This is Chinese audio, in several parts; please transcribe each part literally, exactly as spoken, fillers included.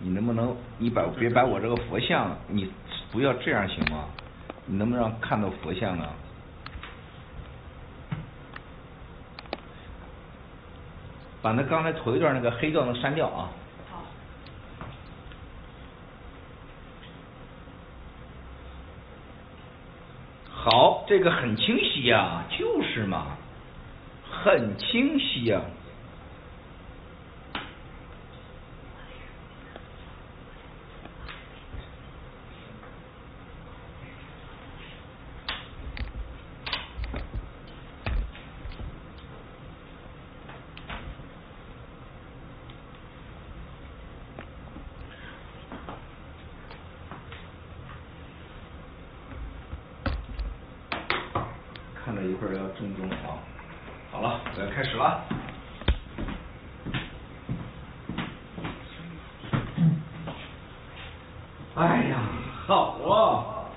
你能不能你把别把我这个佛像，你不要这样行吗？你能不能让看到佛像呢？把那刚才头一段那个黑调能删掉啊。 好。 好，这个很清晰呀、啊，就是嘛，很清晰呀、啊。看着一会儿要正中啊，好了，我要开始了。哎呀，好啊！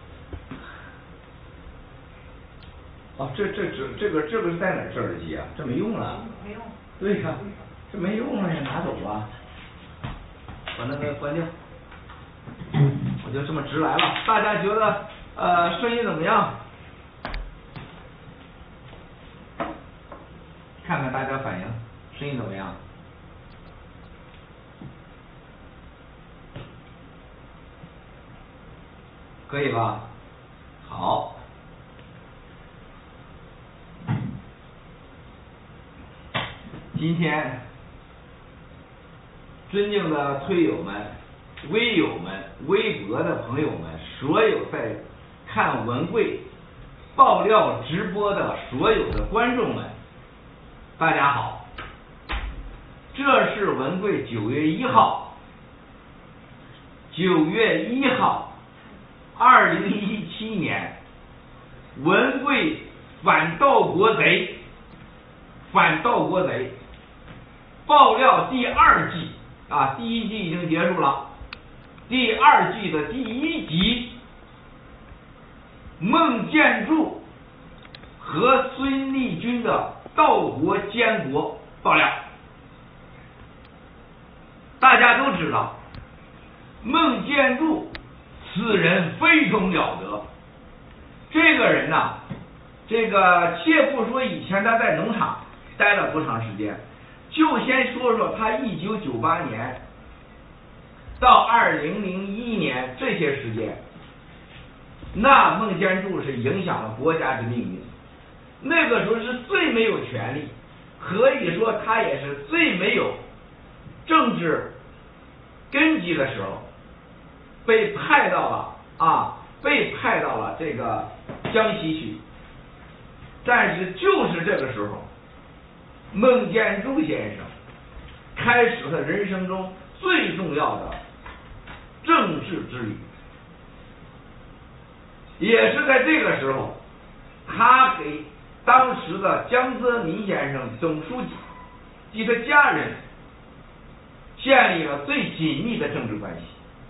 哦，这这这这个这个是在哪儿？这耳机啊，这没用了。 没用。 对呀、啊，这没用了呀，拿走吧。把那个关掉。我就这么直来了，大家觉得呃声音怎么样？看看大家反应，声音怎么样？可以吧？好。今天，尊敬的推友们、微友们、微博的朋友们，所有在看文贵爆料直播的所有的观众们，大家好。这是文贵九月一号，九月一号，二零一七年，文贵反盗国贼，反盗国贼爆料第二季啊，第一季已经结束了，第二季的第一集，孟建柱和孙立军的盗国奸国爆料。大家都知道，孟建柱此人非同了得。这个人呐，这个且不说以前他在农场待了多长时间，就先说说他一九九八年到二零零一年这些时间，那孟建柱是影响了国家之命运。那个时候是最没有权利，可以说他也是最没有政治根基的时候，被派到了啊，被派到了这个江西去。但是就是这个时候，孟建柱先生开始了人生中最重要的政治之旅。也是在这个时候，他给当时的江泽民先生总书记及他家人建立了最紧密的政治关系。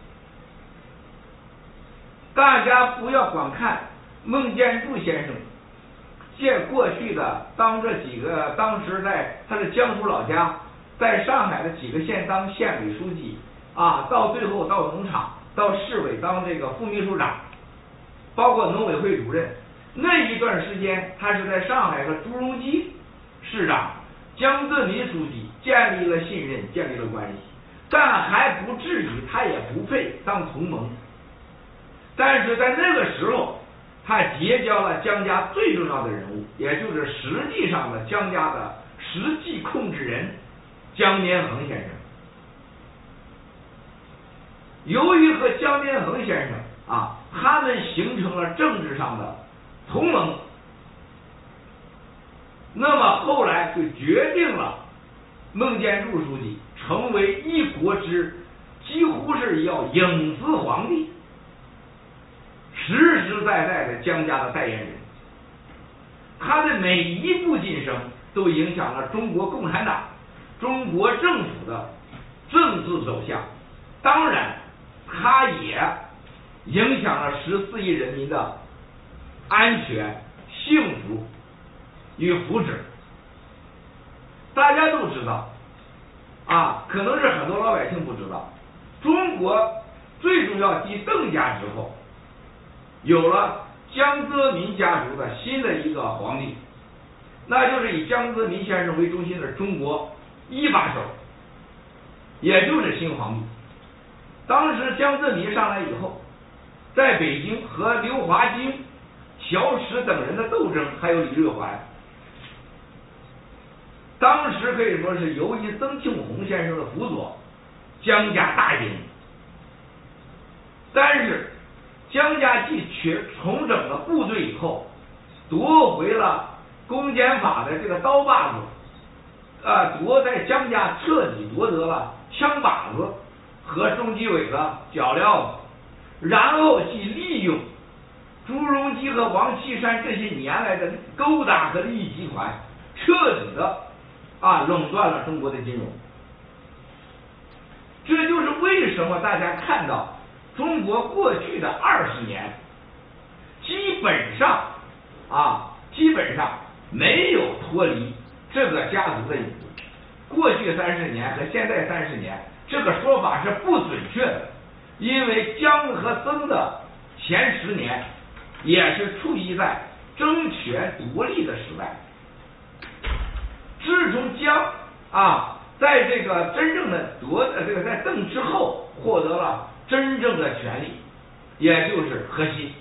大家不要光看孟建柱先生借过去的当这几个当时在他的江苏老家，在上海的几个县当县委书记啊，到最后到农场到市委当这个副秘书长，包括农委会主任。那一段时间他是在上海和朱镕基市长、江泽民书记建立了信任，建立了关系，但还不至于他也不配当同盟。但是在那个时候，他结交了江家最重要的人物，也就是实际上的江家的实际控制人江绵恒先生。由于和江绵恒先生啊，他们形成了政治上的同盟，那么后来就决定了孟建柱书记成为一国之几乎是要影子皇帝，实实在在的江家的代言人。他的每一步晋升都影响了中国共产党、中国政府的政治走向，当然他也影响了十四亿人民的安全、幸福与福祉。大家都知道啊，可能是很多老百姓不知道， 中国最重要继邓家之后，有了江泽民家族的新的一个皇帝，那就是以江泽民先生为中心的中国一把手，也就是新皇帝。当时江泽民上来以后，在北京和刘华金、乔石等人的斗争，还有李瑞环，当时可以说是由于曾庆红先生的辅佐，江家大赢。但是江家继全重整了部队以后，夺回了公检法的这个刀把子，啊，夺在江家彻底夺得了枪把子和中纪委的脚镣子，然后去利用朱镕基和王岐山这些年来的勾搭和利益集团，彻底的啊垄断了中国的金融。这就是为什么大家看到中国过去的二十年，基本上啊，基本上没有脱离这个家族的影子。过去三十年和现在三十年，这个说法是不准确的，因为江和曾的前十年也是处于在争权夺利的时代。自从江啊，在这个真正的夺呃这个在邓之后获得了真正的权利，也就是核心，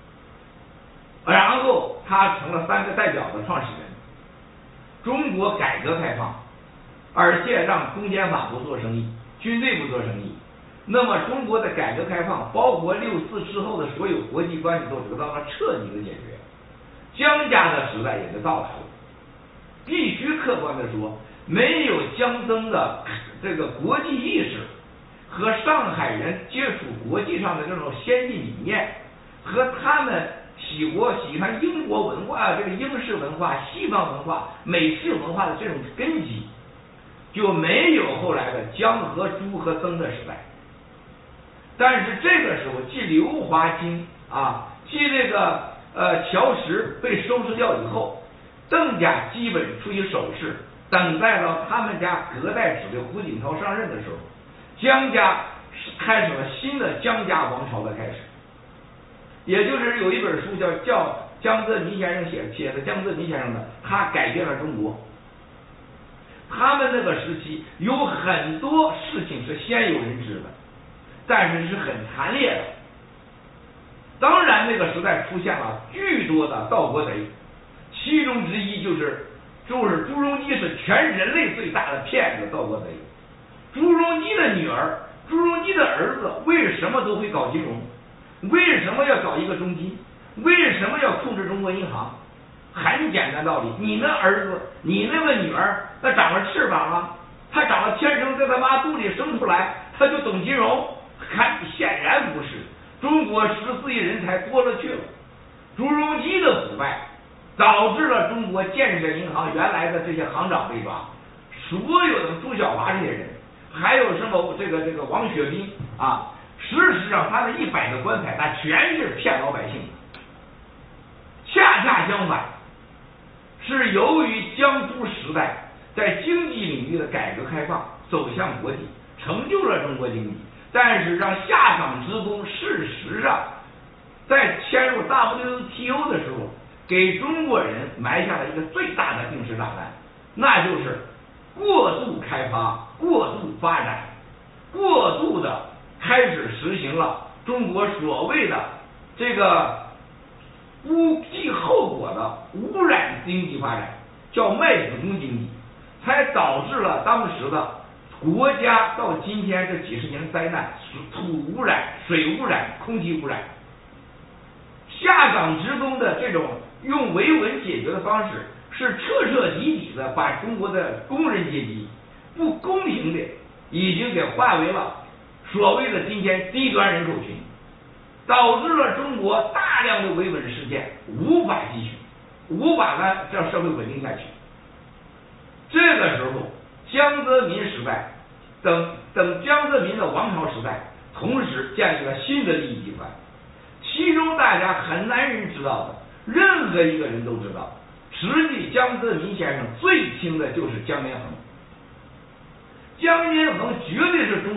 然后他成了三个代表的创始人。中国改革开放，而且让公检法不做生意，军队不做生意，那么中国的改革开放，包括六四之后的所有国际关系都得到了彻底的解决，江家的时代也就到来了。必须客观的说，没有江曾的这个国际意识和上海人接触国际上的这种先进理念，和他们喜国喜欢英国文化、这个英式文化、西方文化、美式文化的这种根基，就没有后来的江和朱和曾的时代。但是这个时候，继刘华金啊，继这个呃乔石被收拾掉以后，邓家基本处于守势，等待到他们家隔代指的胡锦涛上任的时候，江家开始了新的江家王朝的开始。也就是有一本书叫叫江泽民先生写写的江泽民先生的，他改变了中国。他们那个时期有很多事情是鲜有人知的，但是是很惨烈的。当然那个时代出现了巨多的盗国贼，其中之一就是就是朱镕基是全人类最大的骗子盗国贼。朱镕基的女儿朱镕基的儿子为什么都会搞金融？为什么要搞一个中金？为什么要控制中国银行？很简单道理，你那儿子你那个女儿那长了翅膀了，他长了天生在他妈肚里生出来他就懂金融？看显然不是。中国十四亿人才多了去了，朱镕基的腐败导致了中国建设银行原来的这些行长被抓，所有的朱晓华这些人，还有什么这个这个王雪斌啊，事实上他的一百个棺材那全是骗老百姓的。恰恰相反，是由于江苏时代在经济领域的改革开放走向国际，成就了中国经济，但是让下岗职工事实上在迁入 W T O 的时候，给中国人埋下了一个最大的定时炸弹，那就是过度开发、过度发展、过度的开始实行了中国所谓的这个无计后果的污染经济发展，叫卖子工经济，才导致了当时的国家到今天这几十年灾难，土污染、水污染、空气污染。下岗职工的这种用维稳解决的方式，是彻彻底底的把中国的工人阶级不公平的已经给划为了所谓的今天低端人口群，导致了中国大量的维稳事件无法继续，无法让社会稳定下去。这个时候，江泽民时代等等江泽民的王朝时代，同时建立了新的利益集团，其中大家很难人知道的，任何一个人都知道，实际江泽民先生最亲的就是江连恒。江连恒绝对是中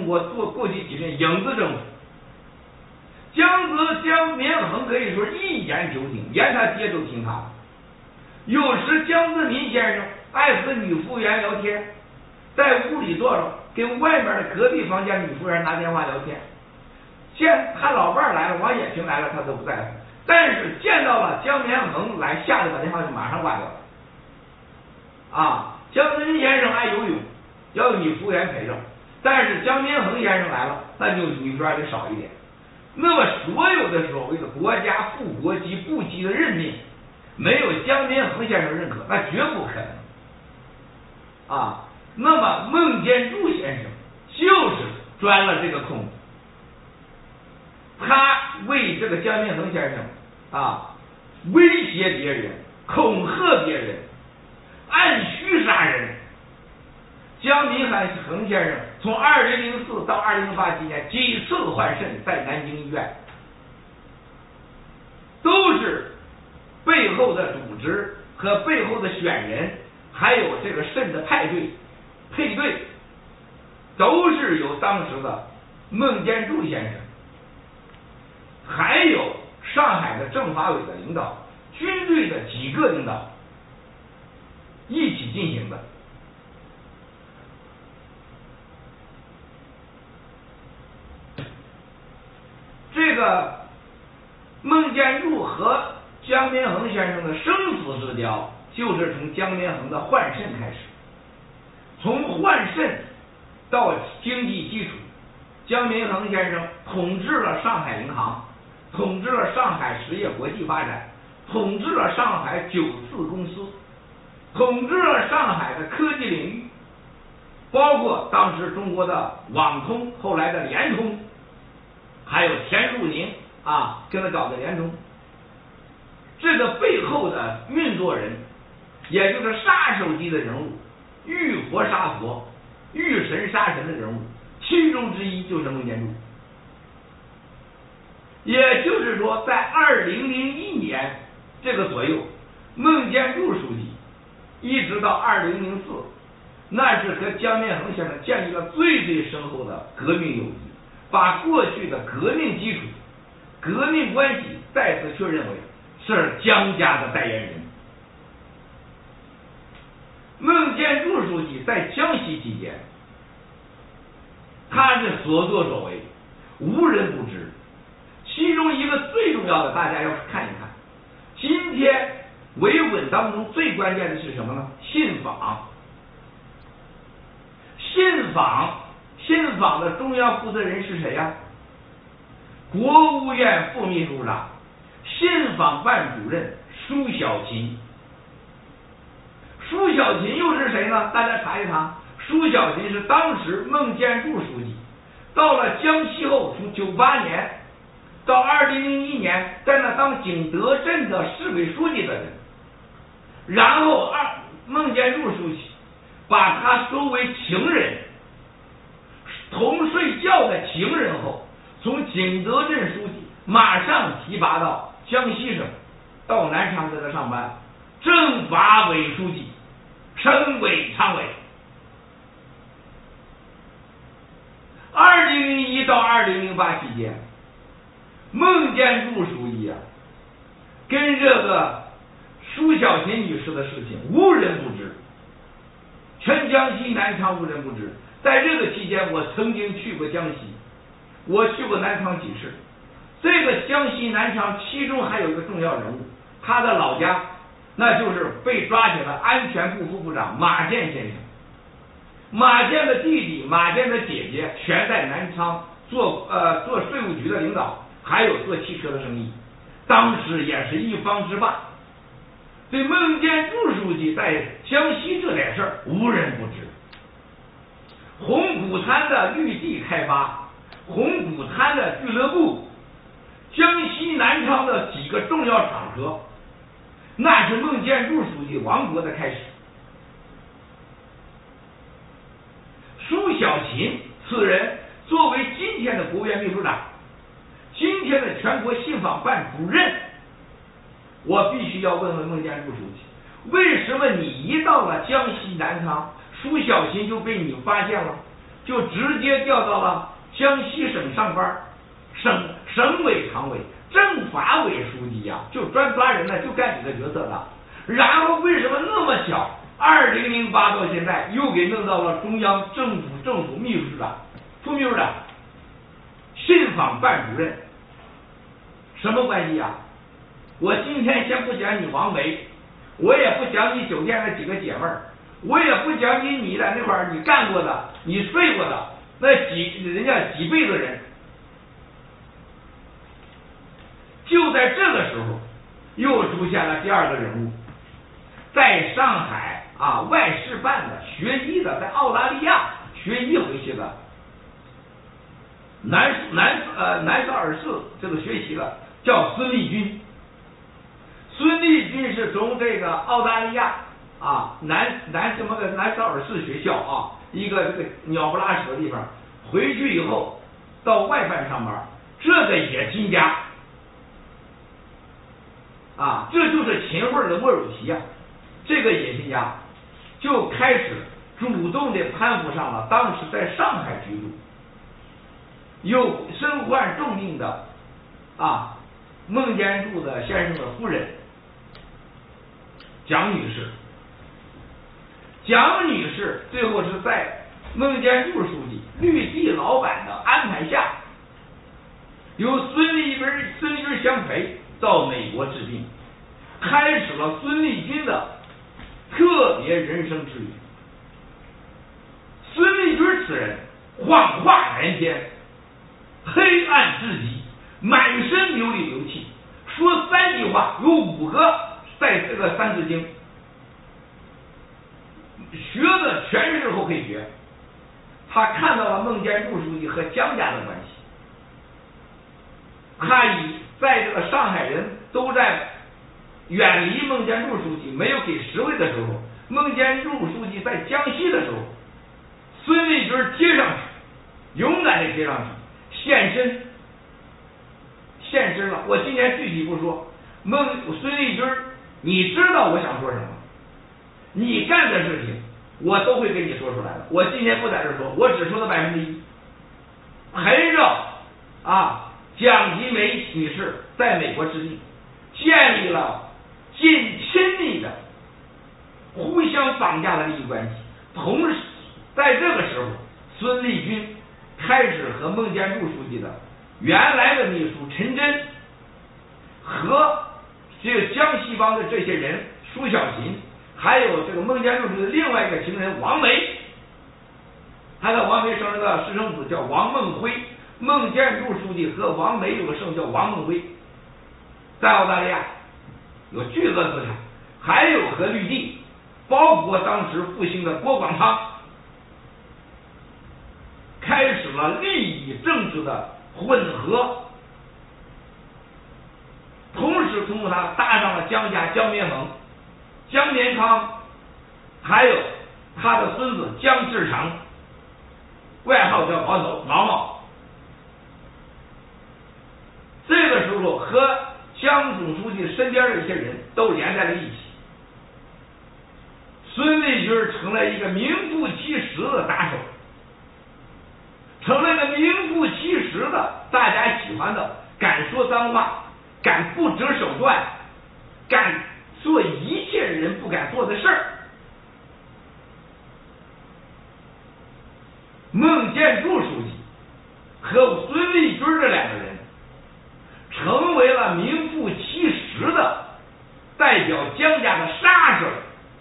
中国做过去几年影子政府。江泽江绵恒可以说一言九鼎，连他爹都听他的。有时江泽民先生爱和女服务员聊天，在屋里坐着跟外面的隔壁房间女服务员拿电话聊天。见他老伴来了，王野平来了，他都不在乎。但是见到了江绵恒来，吓得把电话就马上挂掉了。啊，江泽民先生爱游泳，要有女服务员陪着，但是江绵恒先生来了，那就女服务员得少一点。那么所有的所谓的国家副国级部级的任命，没有江绵恒先生认可，那绝不可能。啊，那么孟建柱先生就是钻了这个空子。他为这个江绵恒先生啊威胁别人、恐吓别人、按需杀人。江绵恒先生从二零零四到二零零八期间几次换肾，在南京医院，都是背后的组织和背后的选人，还有这个肾的派对配对，都是由当时的孟建柱先生，还有上海的政法委的领导、军队的几个领导一起进行的。这个孟建柱和江绵恒先生的生死之交，就是从江绵恒的换肾开始。从换肾到经济基础，江绵恒先生统治了上海银行，统治了上海实业国际发展，统治了上海九四公司，统治了上海的科技领域，包括当时中国的网通，后来的联通，还有田树宁啊，跟他搞的联通。这个背后的运作人，也就是杀手级的人物，遇佛杀佛、遇神杀神的人物，其中之一就是孟建柱。也就是说，在二零零一年这个左右，孟建柱书记一直到二零零四，那是和江绵恒先生建立了最最深厚的革命友谊，把过去的革命基础、革命关系再次确认为是江家的代言人。孟建柱书记在江西期间，他的所作所为无人不知，其中一个最重要的，大家要看一看。今天维稳当中最关键的是什么呢？信访。信访，信访的中央负责人是谁呀？国务院副秘书长、信访办主任舒小琴。舒小琴又是谁呢？大家查一查。舒小琴是当时孟建柱书记到了江西后，从九八年到二零零一年在那当景德镇的市委书记的人，然后二孟建柱书记把他收为情人，同睡觉的情人后，从景德镇书记马上提拔到江西省，到南昌给他上班，政法委书记，省委常委。二零零一到二零零八期间，孟建柱书记啊，跟这个舒小琴女士的事情无人不知，全江西南昌无人不知。在这个期间，我曾经去过江西，我去过南昌几次。这个江西南昌，其中还有一个重要人物，他的老家那就是被抓起来的安全部副部长马建先生。马建的弟弟、马建的姐姐全在南昌做呃做税务局的领导，还有做汽车的生意，当时也是一方之霸。对孟建柱书记在江西这点事儿无人不知。红谷滩的绿地开发、红谷滩的俱乐部、江西南昌的几个重要场合，那是孟建柱书记亡国的开始。舒小琴此人作为今天的国务院秘书长，今天的全国信访办主任，我必须要问问孟建柱书记，为什么你一到了江西南昌，舒小琴就被你发现了？ 就直接调到了江西省上班，省省委常委、政法委书记呀、啊，就专抓人呢，就干这个角色的。然后为什么那么巧？二零零八到现在又给弄到了中央政府政府秘书长、副秘书长、信访办主任，什么关系呀、啊？我今天先不讲你王梅，我也不讲你酒店那几个姐妹儿，我也不讲你你在那块儿你干过的、你睡过的那几人家几辈子人。就在这个时候，又出现了第二个人物，在上海啊外事办的学医的，在澳大利亚学医回去的，南南呃南萨尔市这个学习的叫孙立军。孙立军是从这个澳大利亚啊南南什么个南萨尔市学校啊一个这个鸟不拉屎的地方回去以后到外办上班，这个野心家啊，这就是秦桧的莫主席啊，这个野心家就开始主动的攀附上了当时在上海居住有身患重病的啊孟建柱的先生的夫人蒋女士。蒋女士最后是在孟建柱书记、绿地老板的安排下，由孙立军孙立军相陪到美国治病，开始了孙立军的特别人生之旅。孙立军此人谎话连篇，黑暗至极，满身流里流气，说三句话有五个在这个三字经，学的全是后配学。他看到了孟建柱书记和江家的关系，他以在这个上海人都在远离孟建柱书记没有给实惠的时候，孟建柱书记在江西的时候，孙立军接上去，勇敢的接上去，献身献身了。我今天具体不说，孟孙立军你知道我想说什么，你干的事情我都会跟你说出来的。我今天不在这说，我只说了百分之一。陪着啊蒋吉梅女士在美国治病，建立了近亲密的互相绑架的利益关系。同时在这个时候，孙立军开始和孟建柱书记的原来的秘书陈真和这个江西帮的这些人舒小琴，还有这个孟建柱书记的另外一个情人王梅，他的王梅生了个私生子叫王梦辉，孟建柱书记和王梅有个生叫王梦辉，在澳大利亚有巨额资产，还有和绿地，包括当时复兴的郭广昌，开始了利益政治的混合。同时通过他搭上了江家江绵恒、江绵康，还有他的孙子江志成，外号叫毛头毛毛。这个时候和江总书记身边的一些人都连在了一起，孙立军成了一个名副其实的打手，成了一个名副其实的大家喜欢的敢说脏话、敢不择手段、敢做一切人不敢做的事儿。孟建柱书记和孙立军这两个人成为了名副其实的代表江家的杀手。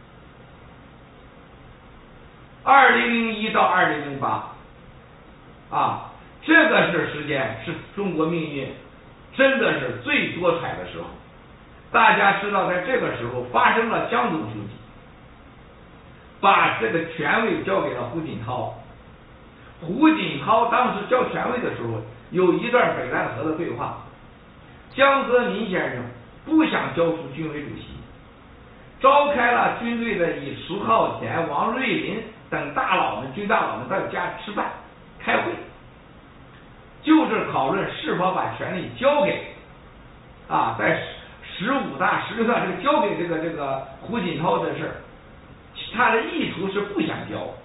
二零零一到二零零八啊，这个是时间，是中国命运真的是最多彩的时候。大家知道，在这个时候发生了江总书记把这个权位交给了胡锦涛。胡锦涛当时交权位的时候，有一段北戴河的对话，江泽民先生不想交出军委主席，召开了军队的以石浩田、王瑞林等大佬们、军大佬们到家吃饭开会，就是讨论是否把权力交给啊，在十五大、十六大这个交给这个这个胡锦涛的事儿。他的意图是不想交，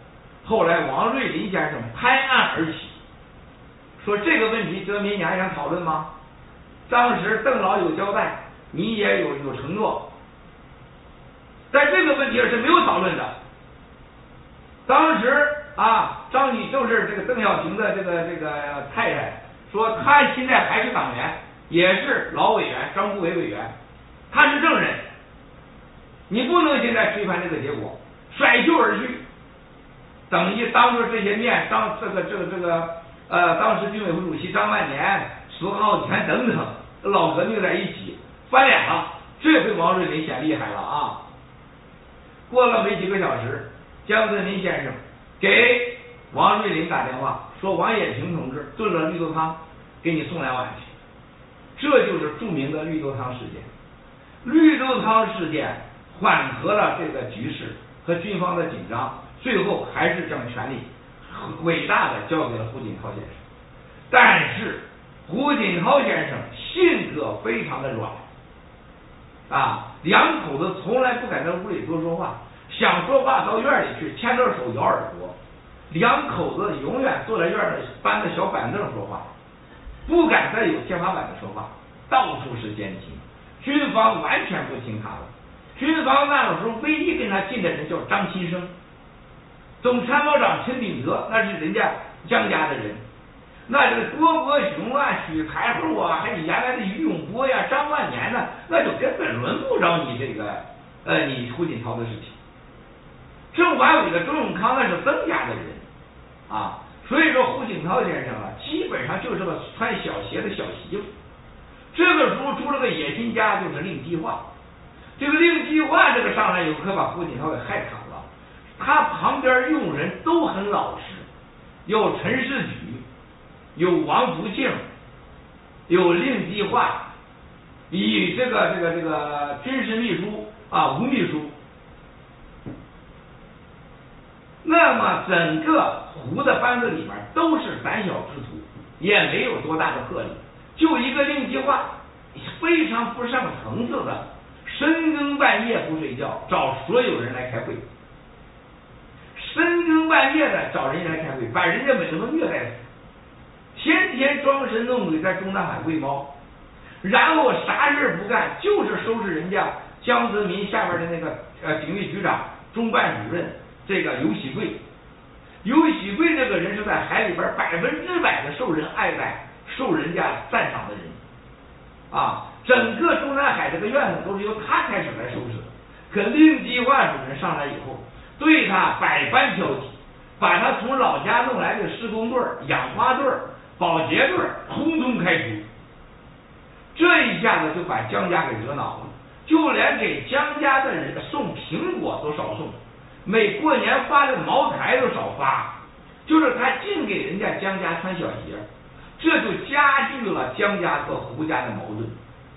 后来王瑞林先生拍案而起，说这个问题泽民你还想讨论吗？当时邓老有交代，你也有有承诺，在这个问题上是没有讨论的。当时啊，张女就是这个邓小平的这个这个太太，说她现在还是党员，也是老委员，张国伟委员，他是证人，你不能现在推翻这个结果，甩袖而去。等于当着这些面，当这个这个这个呃，当时军委副主席张万年、石浩全等等老革命在一起翻脸了。这回王瑞林显厉害了啊！过了没几个小时，江泽民先生给王瑞林打电话说：“王冶平同志炖了绿豆汤，给你送两碗去。”这就是著名的绿豆汤事件。绿豆汤事件缓和了这个局势和军方的紧张，最后还是将权力伟大的交给了胡锦涛先生。但是胡锦涛先生性格非常的软啊，两口子从来不敢在屋里多说话，想说话到院里去牵着手摇耳朵，两口子永远坐在院里搬着小板凳说话，不敢再有天花板的说话，到处是奸情，军方完全不听他的。军方那个时候唯一跟他近的人叫张新生，总参谋长陈秉德那是人家江家的人，那这个多伯雄啊、许才厚啊，还有原来的于永波呀、张万年呢，那就根本轮不着你这个呃你胡锦涛的事情。政法委的周永康那是曾家的人啊，所以说胡锦涛先生啊，基本上就是个穿小鞋的小媳妇。这个时候出了个野心家，就是令计划。这个令计划这个上来以后，可把胡锦涛给害惨了。他旁边用人都很老实，有陈士举，有王福庆，有令计划，以这个这个这个军事秘书啊吴秘书。那么整个胡的班子里面都是胆小之徒，也没有多大的魄力，就一个令计划，非常不上层次的，深更半夜不睡觉，找所有人来开会，深更半夜的找人来开会，把人家美他妈虐待死，天天装神弄鬼在中南海喂猫，然后啥事不干，就是收拾人家江泽民下边的那个呃警卫局长、中办主任这个尤喜贵。尤喜贵这个人是在海里边百分之百的受人爱戴、受人家赞赏的人啊，整个中南海这个院子都是由他开始来收拾的。可令计划主任上来以后，对他百般挑剔，把他从老家弄来的施工队、养花队、保洁队通通开除。这一下子就把江家给惹恼了，就连给江家的人送苹果都少送，每过年发的茅台都少发，就是他净给人家江家穿小鞋，这就加剧了江家和胡家的矛盾。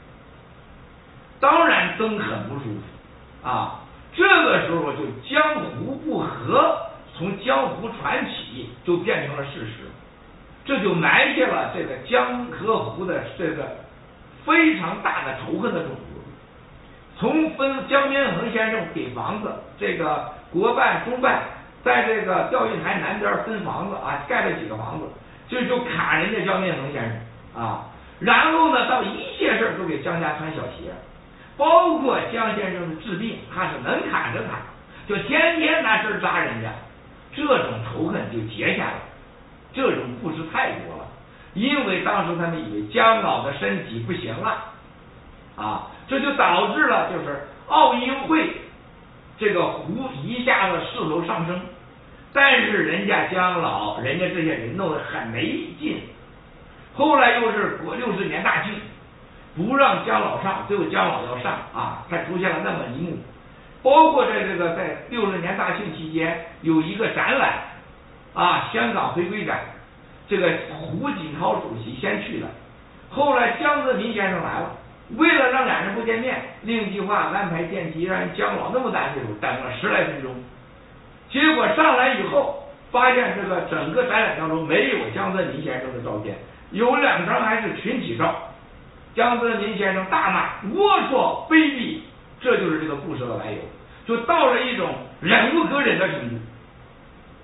当然曾很不舒服啊，这个时候就江湖不和从江湖传起就变成了事实，这就埋下了这个江和胡的这个非常大的仇恨的种子。从分江边恒先生给房子，这个国办中办在这个钓鱼台南边分房子啊，盖了几个房子，就就砍人家江边恒先生啊，然后呢到一切事都给江家穿小鞋，包括江先生的治病，他是能砍着砍，就天天拿针扎人家，这种仇恨就结下来。这种故事太多了，因为当时他们以为江老的身体不行了啊，这就导致了就是奥运会这个胡一下子势头上升，但是人家江老人家这些人弄得很没劲，后来又是国六十年大庆，不让江老上，最后江老要上啊，才出现了那么一幕。包括在这个在六十年大庆期间有一个展览啊，香港回归展，这个胡锦涛主席先去了，后来江泽民先生来了，为了让两人不见面，令计划安排电梯让江老那么大岁数等了十来分钟，结果上来以后发现这个整个展览当中没有江泽民先生的照片，有两张还是群体照。江泽民先生大骂龌龊卑鄙，这就是这个故事的来由，就到了一种忍无可忍的程度。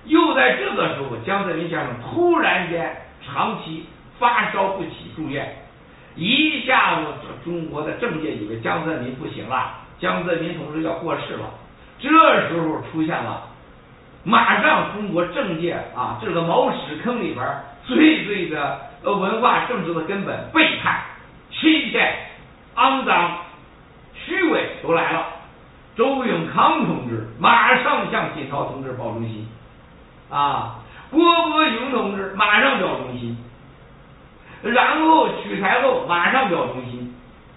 又在这个时候，江泽民先生突然间长期发烧不起，住院，一下子中国的政界以为江泽民不行了，江泽民同志要过世了。这时候出现了，马上中国政界啊这个毛屎坑里边最最的呃文化政治的根本背叛、欺骗、肮脏、虚伪都来了。周永康同志马上向锦涛同志报忠心，啊，郭伯雄同志马上表忠心，然后取材后马上表忠心，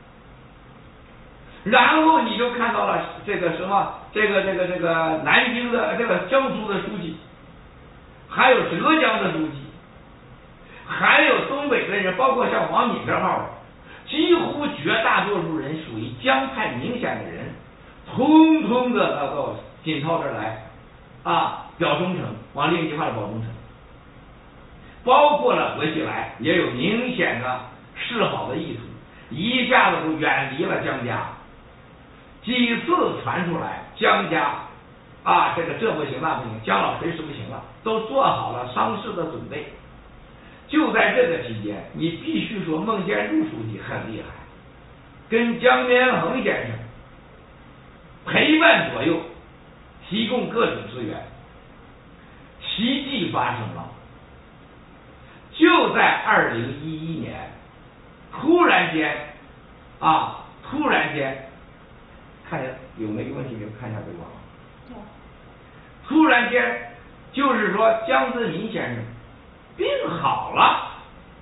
然后你就看到了这个什么，这个这个这个南京的这个江苏的书记，还有浙江的书记，还有东北的人，包括像王敏这号，几乎绝大多数人属于江派明显的人，通通的到到锦涛这儿来啊，表忠诚，往另一句话的表忠诚，包括了薄熙来也有明显的示好的意图，一下子就远离了江家。几次传出来江家啊，这个这不行那不行，江老随时不行了，都做好了丧事的准备。就在这个期间，你必须说孟建柱书记很厉害，跟江连横先生陪伴左右，提供各种资源。奇迹发生了，就在二零一一年，突然间啊，突然间。看一下有没有问题没有？看一下对吧？突然间，就是说江泽民先生病好了，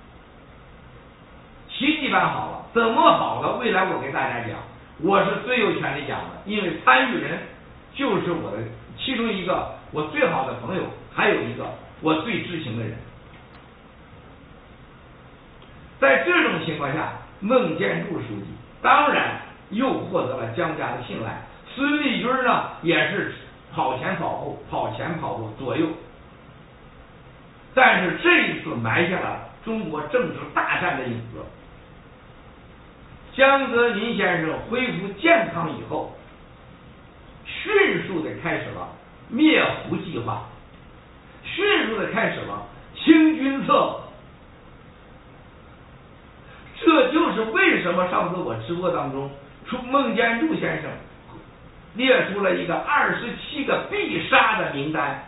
奇迹般好了。怎么好了？未来我给大家讲，我是最有权利讲的，因为参与人就是我的其中一个我最好的朋友，还有一个我最知情的人。在这种情况下，孟建柱书记当然又获得了江家的信赖，孙立军呢也是跑前跑后，跑前跑后左右。但是这一次埋下了中国政治大战的影子。江泽民先生恢复健康以后，迅速的开始了灭胡计划，迅速的开始了清君侧。这就是为什么上次我直播当中出孟建柱先生列出了一个二十七个必杀的名单。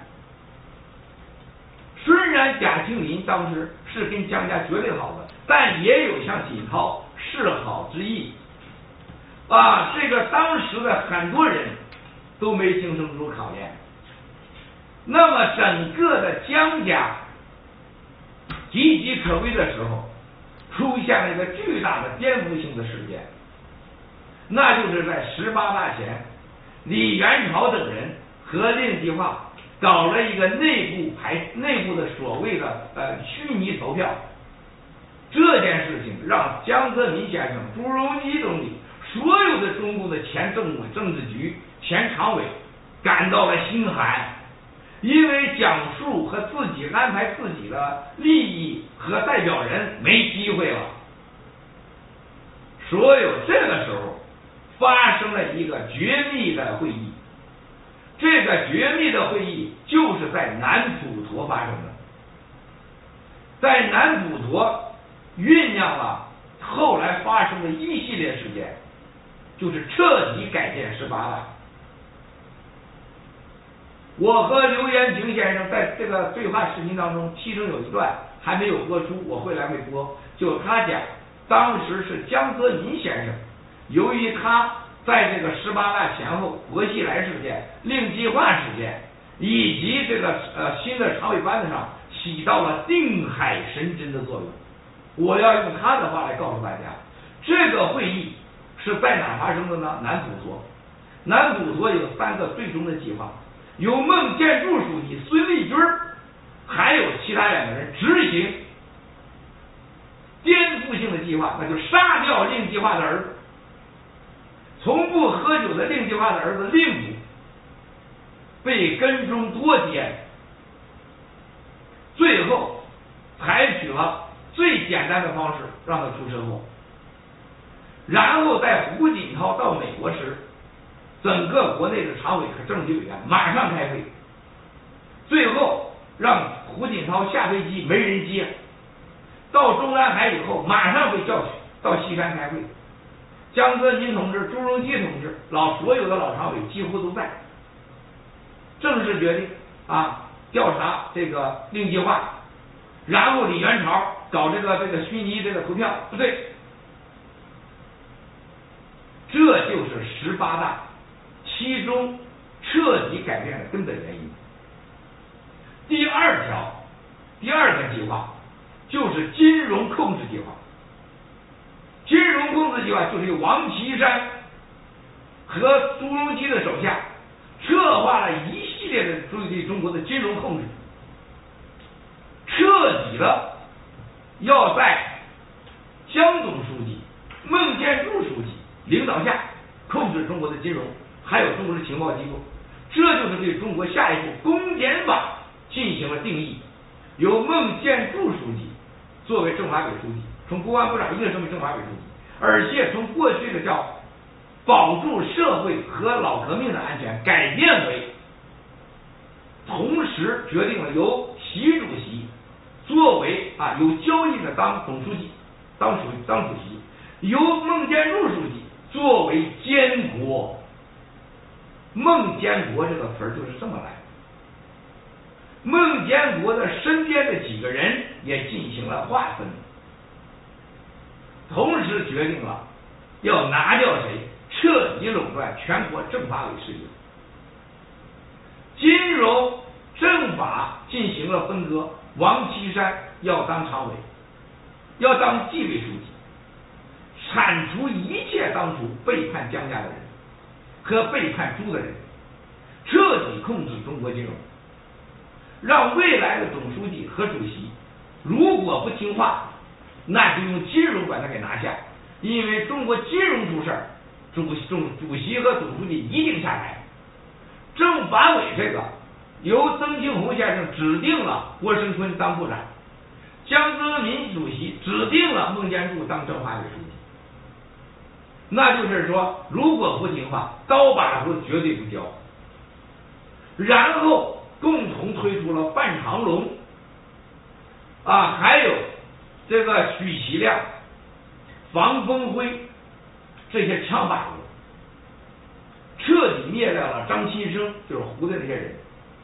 虽然贾庆林当时是跟江家绝对好的，但也有向锦涛示好之意啊，这个当时的很多人都没经受住考验。那么整个的江家岌岌可危的时候，出现了一个巨大的颠覆性的事件，那就是在十八大前，李元朝等人和令计划搞了一个内部排内部的所谓的呃虚拟投票。这件事情让江泽民先生、朱镕基总理、所有的中共的前政委、政治局、前常委感到了心寒，因为讲述和自己安排自己的利益和代表人没机会了。所有这个时候发生了一个绝密的会议，这个绝密的会议就是在南普陀发生的，在南普陀酝酿了后来发生的一系列事件，就是彻底改建十八大。我和刘延平先生在这个对话视频当中，其中有一段还没有播出，我会来会播。就他讲，当时是江泽民先生，由于他在这个十八大前后，薄熙来事件、令计划事件以及这个呃新的常委班子上起到了定海神针的作用。我要用他的话来告诉大家，这个会议是在哪发生的呢？南普陀。南普陀有三个最终的计划，由孟建柱书记、孙立军还有其他两个人执行颠覆性的计划，那就杀掉令计划的儿子，从不喝酒的令计划的儿子令武被跟踪多天，最后采取了最简单的方式让他出车祸。然后在胡锦涛到美国时，整个国内的常委和政协委员马上开会， 最后让胡锦涛下飞机没人接，到中南海以后马上被叫去到西山开会。江泽民同志、朱镕基同志、老所有的老常委几乎都在，正式决定啊调查这个令计划，然后李元朝搞这个这个虚拟这个投票，不对，这就是十八大其中彻底改变的根本原因。第二条，第二个计划就是金融控制计划。金融控制计划就是由王岐山和朱镕基的手下策划了一系列的对中国的金融控制，彻底的要在江总书记、孟建柱书记领导下控制中国的金融，还有中国的情报机构。这就是对中国下一步公检法进行了定义，由孟建柱书记作为政法委书记，从公安部长一定升为政法委书记，而且从过去的叫保住社会和老革命的安全改变为，同时决定了由习主席作为啊有交易的当总书记、当主当主席，由孟建柱书记作为监国。孟监国这个词儿就是这么来的。孟监国的身边的几个人也进行了划分，同时决定了要拿掉谁，彻底垄断全国政法委事业。金融政法进行了分割，王岐山要当常委，要当纪委书记，铲除一切当初背叛江家的人和背叛朱的人，彻底控制中国金融，让未来的总书记和主席如果不听话，那就用金融把他给拿下，因为中国金融出事儿，主主主席和总书记一定下台。政法委这个由曾庆红先生指定了郭声琨当部长，江泽民主席指定了孟建柱当政法委书记。那就是说，如果不听话，刀把子绝对不交。然后共同推出了范长龙啊，还有这个许其亮、房峰辉这些枪把子，彻底灭掉了张新生，就是胡的那些人。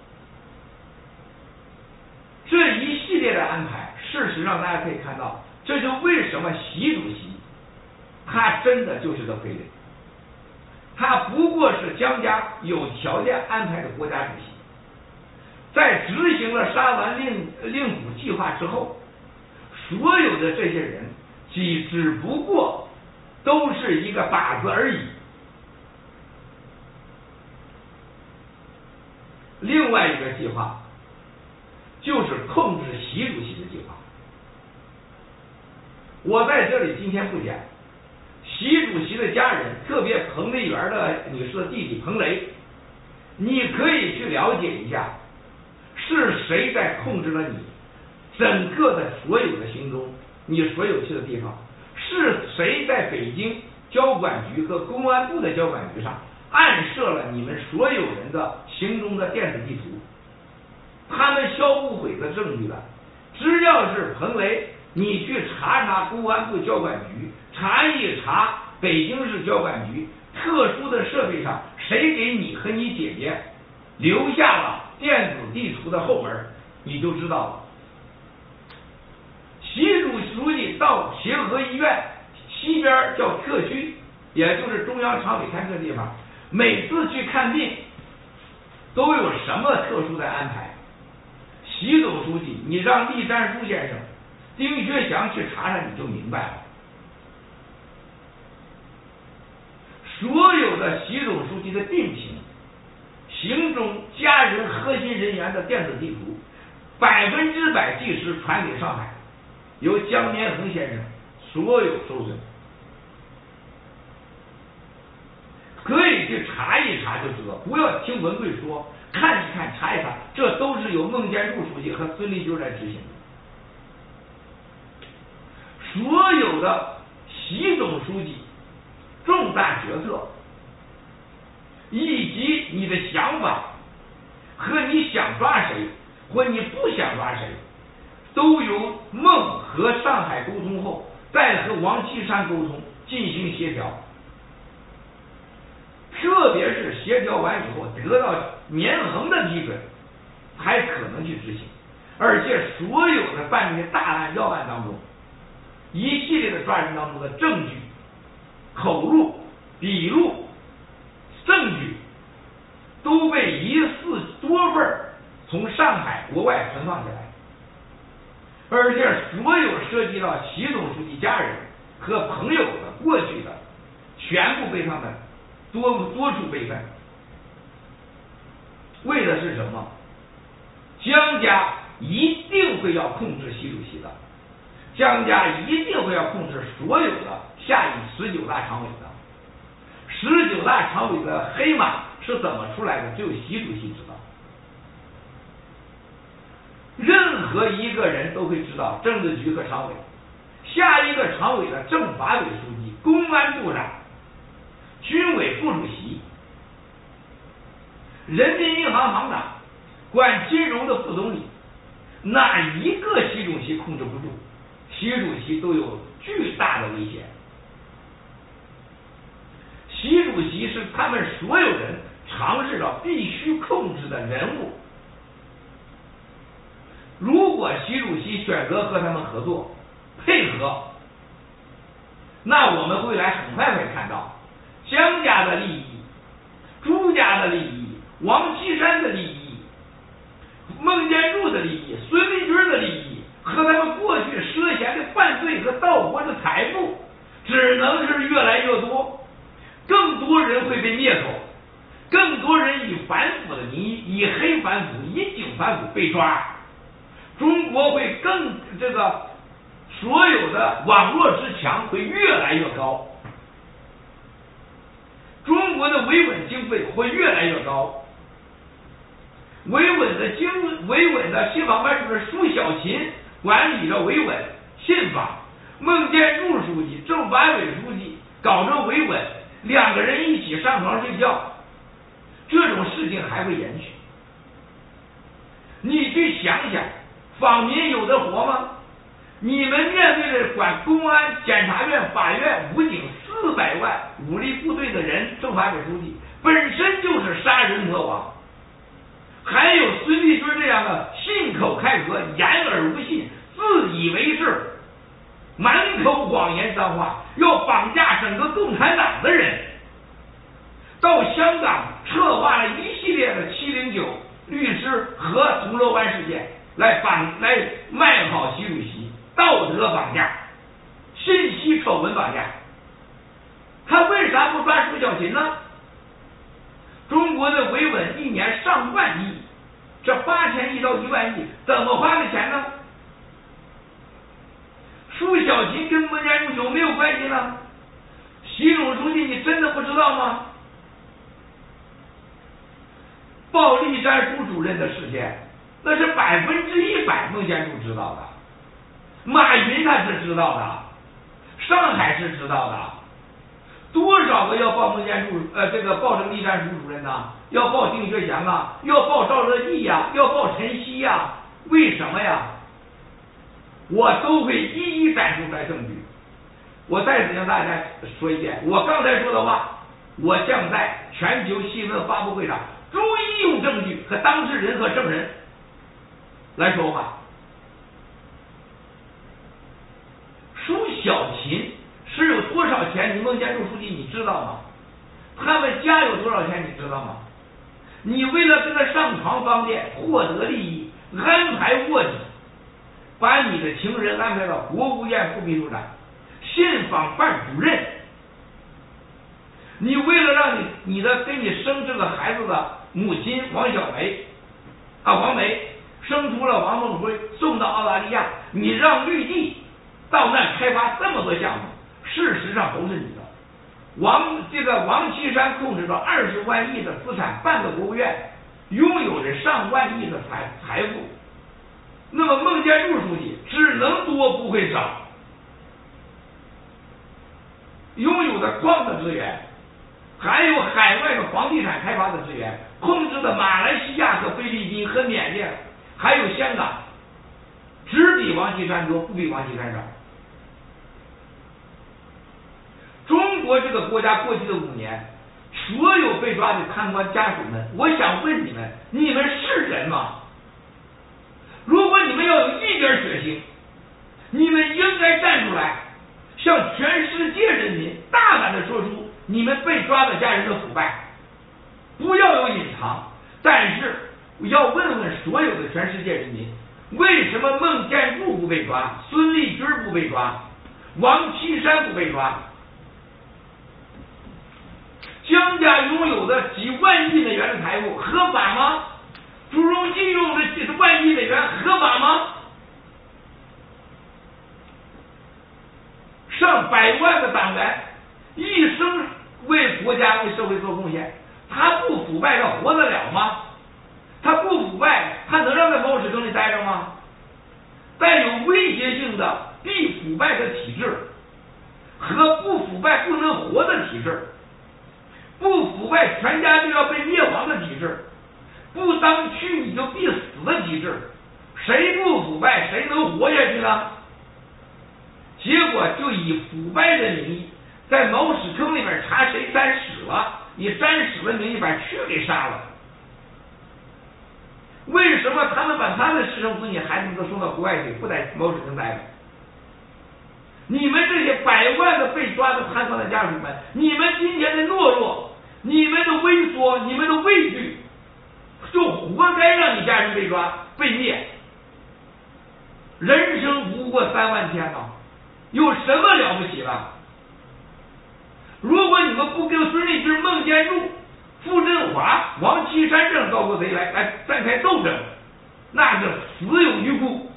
这一系列的安排，事实上大家可以看到，这就为什么习主席他真的就是个傀儡，他不过是江家有条件安排的国家主席，在执行了沙湾令令捕计划之后，所有的这些人只只不过都是一个靶子而已。另外一个计划就是控制习主席的计划，我在这里今天不讲。习主席的家人，特别彭丽媛的女士的弟弟彭雷，你可以去了解一下，是谁在控制了你整个的所有的行踪，你所有去的地方，是谁在北京交管局和公安部的交管局上暗设了你们所有人的行踪的电子地图，他们销不毁的证据了。只要是彭雷，你去查查公安部交管局，查一查北京市交管局特殊的设备上谁给你和你姐姐留下了电子地图的后门，你就知道了。习主书记到协和医院西边叫特区，也就是中央常委看这地方，每次去看病都有什么特殊的安排？习总书记，你让栗战书先生、丁薛祥去查查，你就明白了。所有的习总书记的病情、行踪、家人、核心人员的电子地图，百分之百即时传给上海，由江绵恒先生所有收存，可以去查一查就知道，不要听文贵说，看一看查一查，这都是由孟建柱书记和孙立军来执行的。所有的习总书记重大决策以及你的想法， 和你想抓谁或你不想抓谁，都由孟和上海沟通后，再和王岐山沟通进行协调，特别是协调完以后得到绵横的批准，才可能去执行。而且所有的犯罪大案要案当中，一系列的抓人当中的证据、口录、笔录、证据都被疑似多份从上海国外存放起来，而且所有涉及到习总书记家人和朋友的过去的，全部被他们多多处备份，为的是什么？江家一定会要控制习主席的，江家一定会要控制所有的下一十九大常委的。十九大常委的黑马是怎么出来的？只有习主席知道。任何一个人都会知道，政治局和常委，下一个常委的政法委书记、公安部长、军委副主席、人民银行行长、管金融的副总理，哪一个习主席控制不住，习主席都有巨大的危险。习主席是他们所有人尝试着必须控制的人物。如果习主席选择和他们合作配合，那我们未来很快会看到江家的利益、朱家的利益、王岐山的利益、孟建柱的利益、孙立军的利益和他们过去涉嫌的犯罪和盗国的财富，只能是越来越多，更多人会被灭口，更多人以反腐的名义，以黑反腐、以警反腐被抓，中国会更这个所有的网络之墙会越来越高，中国的维稳经费会越来越高，维稳的经维稳的信访办主任舒小琴管理着维稳信访，孟建柱书记、政法委书记搞着维稳，两个人一起上床睡觉，这种事情还会延续。你去想想，访民有得活吗？你们面对着管公安、检察院、法院、武警四百万武力部队的人，政法委书记本身就是杀人魔王，还有孙立军这样的信口开河、言而无信、自以为是、满口谎言脏话，要绑架整个共产党的人，到香港策划了一系列的七零九律师和铜锣湾事件，来绑来卖好习主席，道德绑架、信息丑闻绑架。他为啥不抓舒小琴呢？中国的维稳一年上万亿，这八千亿到一万亿怎么花的钱呢？舒小琴跟孟建柱有没有关系呢？习总书记你真的不知道吗？鲍立山朱主任的事件，那是百分之一百孟建柱知道的，马云他是知道的，上海是知道的，多少个要报孟建柱呃这个报这个立山朱主任呢？要报丁学祥啊，要报赵乐际呀，要报陈希呀，为什么呀？我都会一一展出出来证据。我再次向大家说一遍，我刚才说的话，我将在全球新闻发布会上逐一用证据和当事人和证人来说话。舒小琴是有多少钱？你孟建柱书记你知道吗？他们家有多少钱你知道吗？你为了跟他上床方便获得利益，安排卧底，把你的情人安排到国务院副秘书长、信访办主任，你为了让你你的给你生这个孩子的母亲王小梅啊王梅生出了王梦辉，送到澳大利亚，你让绿地到那开发这么多项目，事实上都是你的。王这个王岐山控制着二十万亿的资产，半个国务院，拥有着上万亿的财财富。那么孟建柱书记只能多不会少，拥有的矿的资源， 还有海外的房地产开发的资源，控制的马来西亚和菲律宾和缅甸，还有香港，只比王岐山多，不比王岐山少。中国这个国家过去的五年，所有被抓的贪官家属们，我想问你们，你们是人吗？如果你们要有一点血性，你们应该站出来，向全世界人民大胆的说出你们被抓的家人的腐败，不要有隐藏。但是要问问所有的全世界人民，为什么孟建柱不被抓，孙立军不被抓，王岐山不被抓？江家拥有的几万亿美元的财富合法吗？朱镕基拥有的几十万亿美元合法吗？上百万的党员一生为国家为社会做贡献，他不腐败他活得了吗？他不腐败他能让在猫屎坑里待着吗？带有威胁性的必腐败的体制和不腐败不能活的体制，不腐败全家就要被灭亡的体制，不当区你就必死的体制，谁不腐败谁能活下去呢？结果就以腐败的名义在毛屎坑里面查谁沾屎了，以沾屎的名义把蛆给杀了。为什么他们把他的私生子女孩子们都送到国外去，不在毛屎坑待着？你们这些百万的被抓的贪官的家属们，你们今天的懦弱，你们的畏缩，你们的畏惧，就活该让你家人被抓被灭。人生不过三万天呐，有什么了不起了？如果你们不跟孙立军、孟建柱、傅振华、王岐山这样高国贼来来展开斗争，那是死有余辜。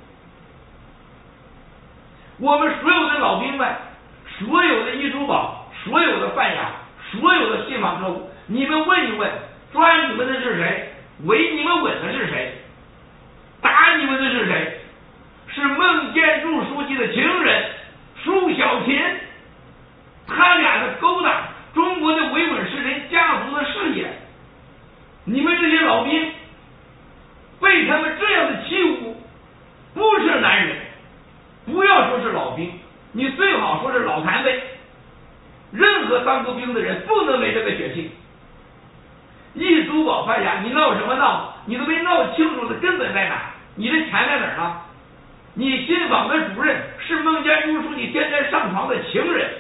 我们所有的老兵们，所有的遗珠宝，所有的饭雅，所有的信访客户，你们问一问，抓你们的是谁？围你们稳的是谁？打你们的是谁？是孟建柱书记的情人舒小琴，他俩的勾搭中国的维稳势力家族的事业。你们这些老兵被他们这样的欺侮，不是男人，不要说是老兵，你最好说是老残废。任何当过兵的人不能没这个血气。一珠宝饭雅，你闹什么闹？你都没闹清楚的根本在哪？你的钱在哪儿呢？你信访的主任是孟建柱书记天天上床的情人，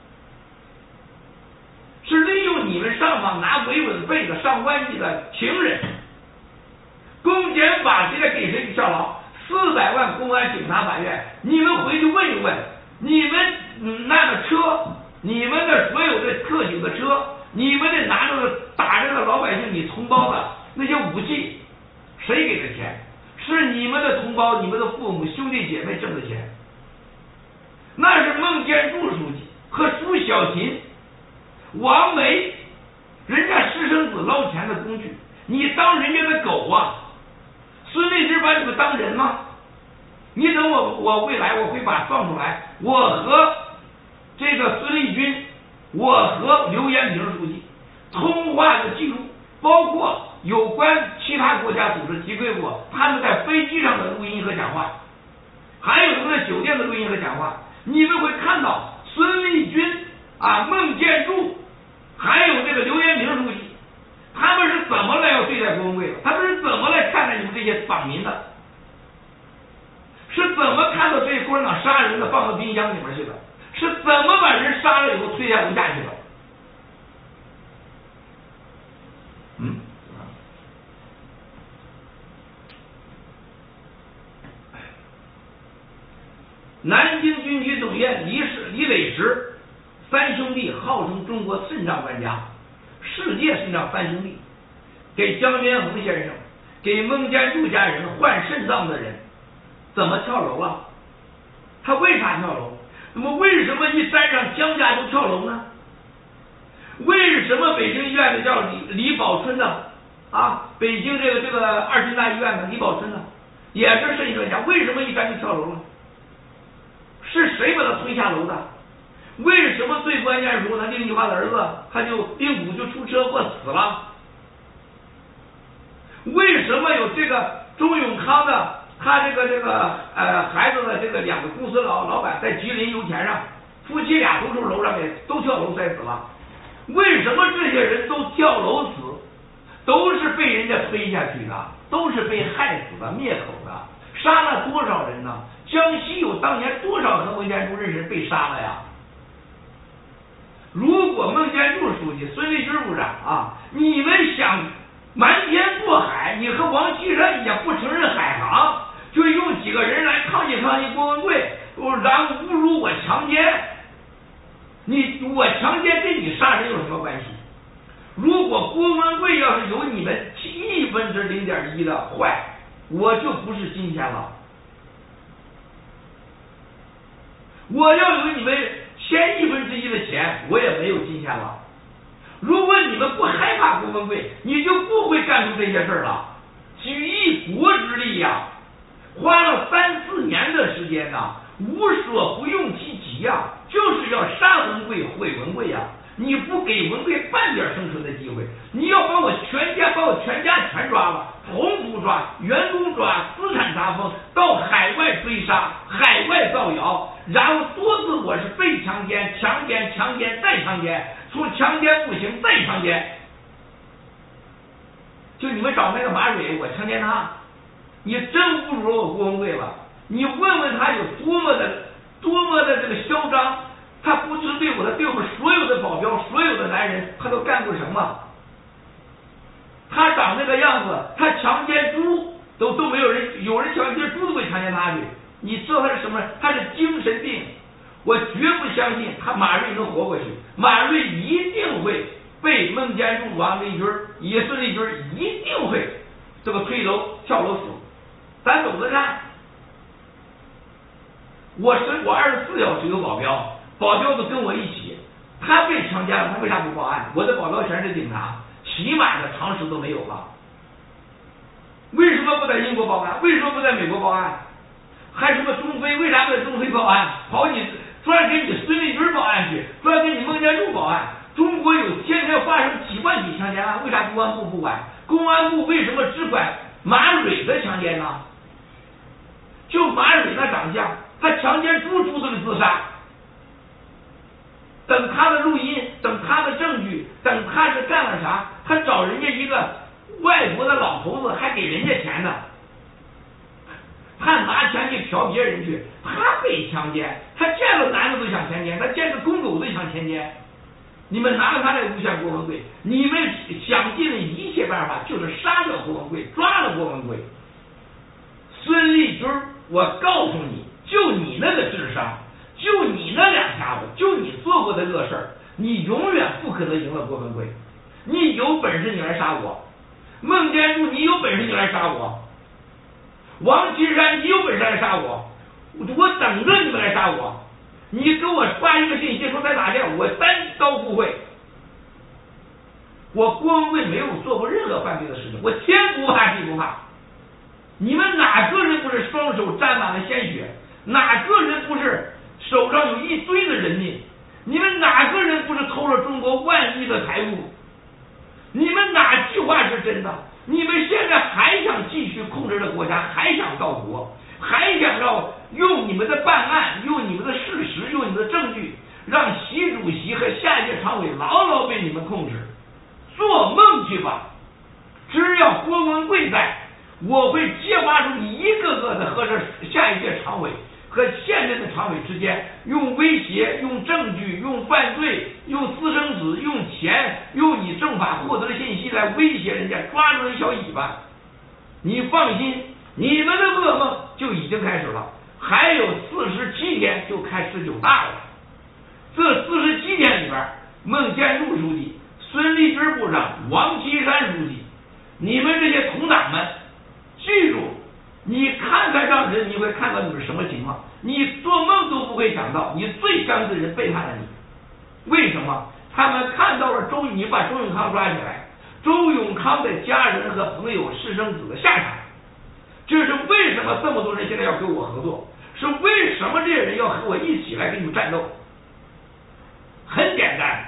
是利用你们上访拿维稳费的上万亿的情人。公检法现在给谁效劳？四百万公安警察法院，你们回去问一问，你们那个车，你们的所有的特警的车，你们的拿着的打着的老百姓你同胞的那些武器，谁给的钱？是你们的同胞，你们的父母兄弟姐妹挣的钱。那是孟建柱书记和舒小琴、王梅，人家私生子捞钱的工具，你当人家的狗啊？孙立军把你们当人吗？你等我，我未来我会把放出来，我和这个孙立军，我和刘延平书记通话的记录，包括有关其他国家组织提给我他们在飞机上的录音和讲话，还有他们在酒店的录音和讲话，你们会看到孙立军啊、孟建柱，还有这个刘延平书记，他们是怎么来要对待国文会的？他们是怎么来看待你们这些访民的？是怎么看到这些共产党杀人的放到冰箱里面去的？是怎么把人杀了以后推下楼下去的？嗯。南京军区总院李史李伟石三兄弟号称中国肾脏专家，世界肾脏三兄弟，给江元洪先生、给孟建柱家人换肾脏的人，怎么跳楼了？他为啥跳楼？那么为什么一沾上江家就跳楼呢？为什么北京医院的叫李李宝春呢？啊，北京这个这个二军大医院的李宝春呢，也是肾医专家，为什么一沾就跳楼了？是谁把他推下楼的？ 为什么最关键时候他令计划的儿子他就令谷就出车祸死了？为什么有这个周永康的他这个这个呃孩子的这个两个公司老老板在吉林油田上，夫妻俩都从楼上面都跳楼摔死了？为什么这些人都跳楼死？都是被人家推下去的，都是被害死的、灭口的，杀了多少人呢？江西有当年多少个孟建柱认识人被杀了呀？如果孟建柱书记、孙立军部长啊，你们想瞒天过海，你和王岐山也不承认海航，就用几个人来抗议抗议郭文贵，然后侮辱我强奸，你我强奸跟你杀人有什么关系？如果郭文贵要是有你们一分之零点一的坏，我就不是今天了。我要有你们千亿分之一的钱，我也没有今天了。如果你们不害怕郭文贵，你就不会干出这些事儿了。举一国之力呀、啊，花了三四年的时间呐、啊，无所不用其极呀、啊，就是要杀文贵、毁文贵呀、啊。你不给文贵半点生存的机会，你要把我全家把我全家全抓了，红夫抓，员工抓，资产查封，到海外追杀，海外造谣，然后多次我是被强奸、强奸、强奸再强奸，从强奸不行再强奸。就你们找那个马蕊，我强奸他，你真侮辱我郭文贵了。你问问他有多么的多么的这个嚣张。他不是对我的，对我们所有的保镖、所有的男人，他都干过什么？他长那个样子，他强奸猪都都没有人，有人强奸猪都会强奸他去。你知道他是什么？他是精神病。我绝不相信他马瑞能活过去。马瑞一定会被孟建柱、王立军、也孙立军一定会这个推楼跳楼死。咱走着看。我是我二十四小时有保镖。保镖都跟我一起，他被强奸了，他为啥不报案？我的保镖全是警察，起码的常识都没有了。为什么不在英国报案？为什么不在美国报案？还什么中非？为啥不在中非报案？跑你专给你孙立军报案去，专给你孟建柱报案。中国有天天发生几万起强奸案，为啥公安部不管？公安部为什么只管马蕊的强奸呢？就马蕊那长相，他强奸猪猪都是自杀。等他的录音，等他的证据，等他是干了啥？他找人家一个外国的老头子，还给人家钱呢。他拿钱去嫖别人去，他被强奸，他见了男的都想强奸，他见个公狗都想强奸。你们拿着他来诬陷郭文贵，你们想尽了一切办法，就是杀掉郭文贵，抓了郭文贵。孙立军，我告诉你，就你那个智商。就你那两下子，就你做过的恶事儿，你永远不可能赢了郭文贵。你有本事你来杀我，孟建柱你有本事你来杀我，王岐山你有本事来杀我，我等着你们来杀我。你给我发一个信息说在打架，我单刀赴会。我郭文贵没有做过任何犯罪的事情，我天不怕地不怕。你们哪个人不是双手沾满了鲜血？哪个人不是手上有一堆的人命？你们哪个人不是偷了中国万亿的财物？你们哪句话是真的？你们现在还想继续控制着国家，还想造国，还想要用你们的办案，用你们的事实，用你们的证据，让习主席和下一届常委牢牢被你们控制。做梦去吧！只要郭文贵在，我会揭发出一个个的和这下一届常委和现任的常委之间用威胁、用证据、用犯罪、用私生子、用钱、用你政法获得的信息来威胁人家，抓住人小尾巴。你放心，你们的噩梦就已经开始了，还有四十七天就开十九大了。这四十七天里边，孟建柱书记、孙立军部长、王岐山书记，你们这些同党们，记住，你看看让人，你会看到你们什么情况？你做梦都不会想到，你最相信的人背叛了你。为什么？他们看到了周，你把周永康抓起来，周永康的家人和朋友、私生子的下场。这是为什么这么多人现在要跟我合作？是为什么这些人要和我一起来跟你们战斗？ 很简单，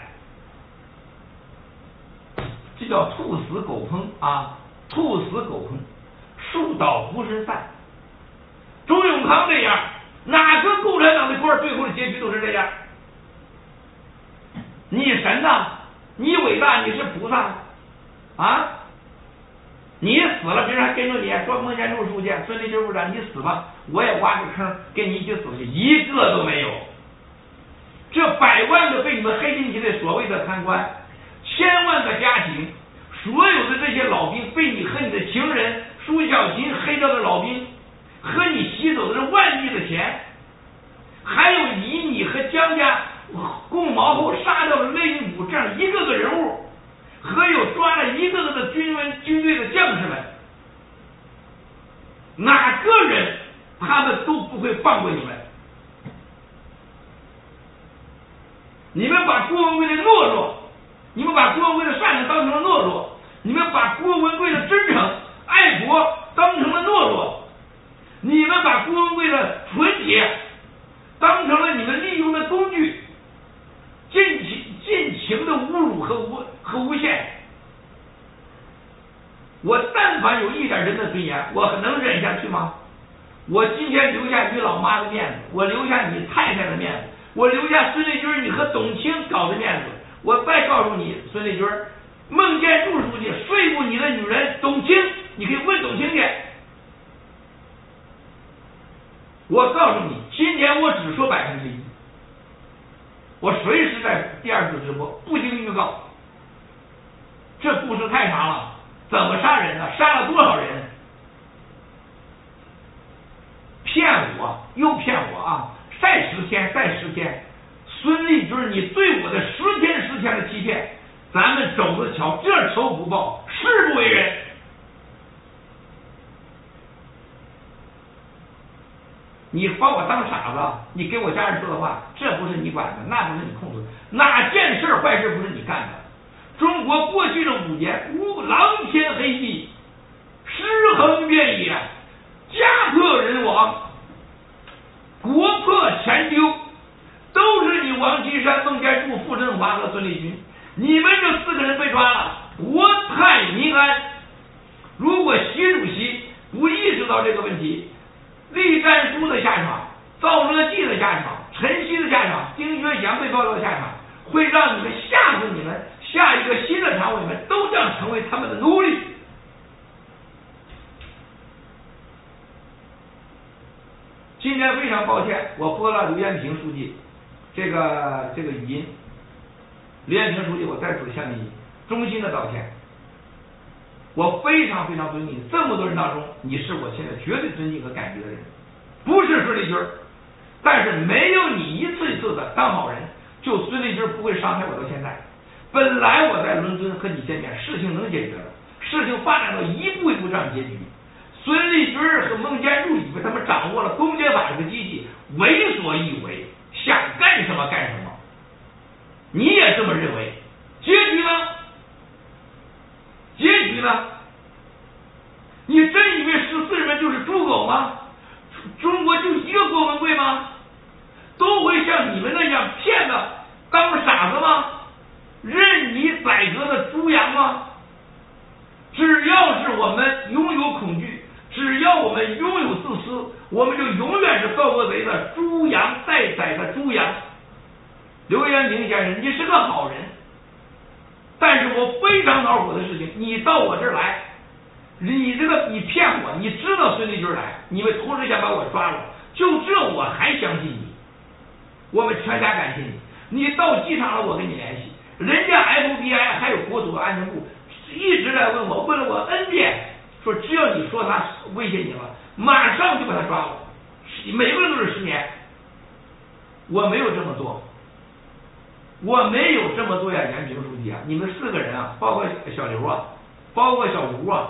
这叫兔死狗烹啊，兔死狗烹，树倒猢狲散。周永康这样，哪个共产党的官最后的结局都是这样。你神呐，你伟大，你是菩萨啊！你死了，别人还跟着你说孟建柱书记、孙立军部长，你死吧，我也挖个坑跟你一起死去，一个都没有。这百万个被你们黑进去的所谓的贪官，千万个家庭，所有的这些老兵被你和你的情人舒小琴黑掉的老兵，和你吸走的这万亿的钱，还有以你和江家共谋后杀掉了雷运补这样一个个人物，和有抓了一个个的军人军队的将士们，哪个人他们都不会放过你们。你们把郭文贵的懦弱，你们把郭文贵的善良当成了懦弱，你们把郭文贵的真诚爱国当成了懦弱，你们把郭文贵的纯洁当成了你们利用的工具，尽情尽情的侮辱和无和诬陷。我但凡有一点人的尊严，我能忍下去吗？我今天留下你老妈的面子，我留下你太太的面子，我留下孙立军你和董卿搞的面子。我再告诉你，孙立军，孟建柱书记说服你的女人董卿，你可以问董卿去。我告诉你，今天我只说百分之一，我随时在第二次直播，不经预告。这故事太长了，怎么杀人呢？杀了多少人？骗我，又骗我啊！再十天，再十天，孙立军，你对我的十天十天的欺骗，咱们肘子瞧，这仇不报，誓不为人。你把我当傻子，你给我家人说的话，这不是你管的，那不是你控制的，哪件事坏事不是你干的？中国过去的五年，无狼天黑地，尸横遍野，家破人亡，国破钱丢，都是你王岐山、孟建柱、傅政华和孙立军，你们这四个人被抓了，国泰民安。如果习主席不意识到这个问题，栗战书的下场，赵乐际的下场，陈希的下场，丁薛祥被爆料的下场，会让你们吓死你们，下一个新的常委们都将成为他们的奴隶。今天非常抱歉，我播了刘延平书记这个这个语音。刘延平书记，我再次向你衷心的道歉。我非常非常尊敬你，这么多人当中，你是我现在绝对尊敬和感激的人，不是孙立军，但是没有你一次一次的当好人，就孙立军不会伤害我到现在。本来我在伦敦和你见面，事情能解决的，事情发展到一步一步这样结局。孙立军和孟建柱以为他们掌握了公检法这个机器，为所欲为，想干什么干什么。你也这么认为？结局呢？结局呢？你真以为十四人们就是猪狗吗？中国就一个郭文贵吗？都会像你们那样骗的当傻子吗？任你宰割的猪羊吗？只要是我们拥有恐惧，只要我们拥有自私，我们就永远是盗国贼的猪羊待宰的猪羊。刘延平先生，你是个好人，但是我非常恼火的事情，你到我这儿来，你这个你骗我，你知道孙立军来，你们同时想把我抓了，就这我还相信你，我们全家感谢你。你到机场了，我跟你联系，人家 F B I 还有国土安全部一直在问我，问了我 N 遍，说只要你说他威胁你了，马上就把他抓了，每个人都是十年。我没有这么做，我没有这么做呀，延平书记啊，你们四个人啊，包括小刘啊，包括小吴啊，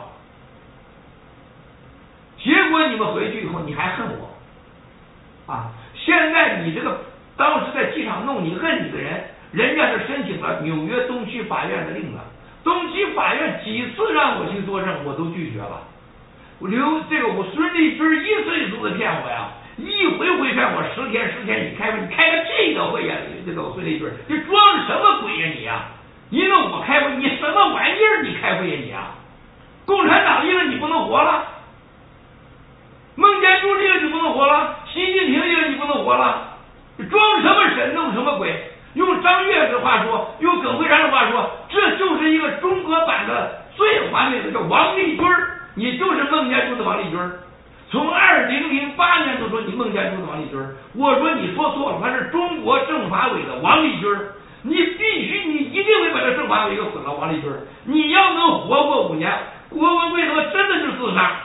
结果你们回去以后，你还恨我啊！现在你这个当时在机场弄你恨你的人，人家是申请了纽约东区法院的令了，东区法院几次让我去作证，我都拒绝了。刘这个我孙立军一次一次的骗我呀，一回回骗我十天十天，你开你开个屁的会呀！这个孙立军，你装装什么鬼呀你呀？你弄我开会，你什么玩意儿？你开会呀你啊？共产党赢了你不能活了，孟建柱这个你不能活了，习近平这个你不能活了，装什么神弄什么鬼？用张悦的话说，用耿会长的话说，这就是一个中国版的最完美的叫王立军儿，你就是孟建柱的王立军儿。从二零零八年都说你孟建柱的王立军儿，我说你说错了，他是中国政法委的王立军儿，你必须你一定会把这政法委给混了，王立军儿，你要能活过五年，郭文贵他妈真的是自杀，